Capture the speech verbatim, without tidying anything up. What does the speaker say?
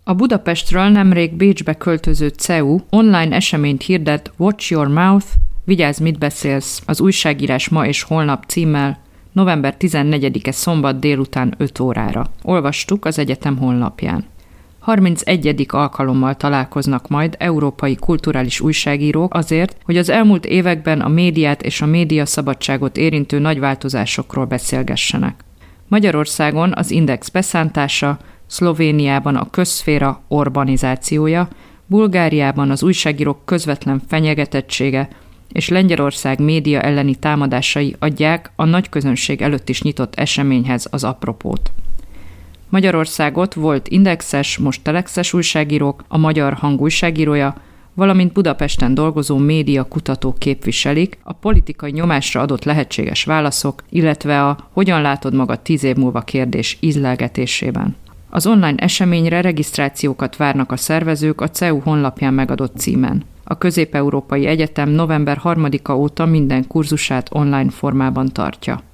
A Budapestről nemrég Bécsbe költöző cé e u online eseményt hirdet Watch Your Mouth, Vigyázz, mit beszélsz, az újságírás ma és holnap címmel, november tizennegyedike szombat délután öt órára. Olvastuk az egyetem honlapján. harmincegyedik alkalommal találkoznak majd európai kulturális újságírók azért, hogy az elmúlt években a médiát és a médiaszabadságot érintő nagy változásokról beszélgessenek. Magyarországon az Index beszántása, Szlovéniában a közszféra urbanizációja, Bulgáriában az újságírók közvetlen fenyegetettsége és Lengyelország média elleni támadásai adják a nagy közönség előtt is nyitott eseményhez az apropót. Magyarországot volt Indexes, most Telexes újságírók, a Magyar Hang újságírója, valamint Budapesten dolgozó média kutatók képviselik a politikai nyomásra adott lehetséges válaszok, illetve a hogyan látod magad tíz év múlva kérdés ízlelgetésében. Az online eseményre regisztrációkat várnak a szervezők a cé e u honlapján megadott címen. A Közép-Európai Egyetem november harmadika óta minden kurzusát online formában tartja.